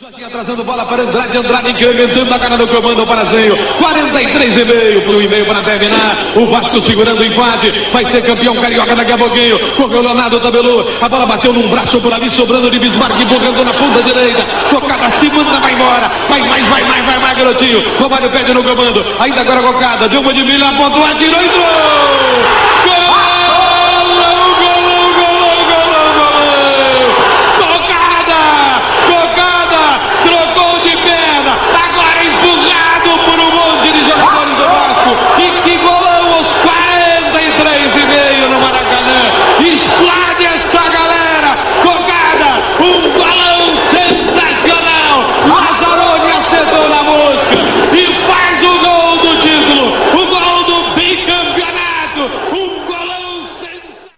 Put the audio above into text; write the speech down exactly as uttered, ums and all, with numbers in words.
Atrasando bola para Andrade, Andrade incrementando a cara do comando para Zenho, quarenta e três e meio para o e meio para terminar, o Vasco segurando o empate, vai ser campeão carioca daqui a pouquinho, correu o Leonardo, tabelou, a bola bateu num braço por ali, sobrando de Bismarck, empurrando na ponta direita, tocada, segunda, vai embora, vai mais, vai mais, vai mais, garotinho, Romário pede no comando, ainda agora Cocada, deu uma de milha, apontou, atirou, entrou!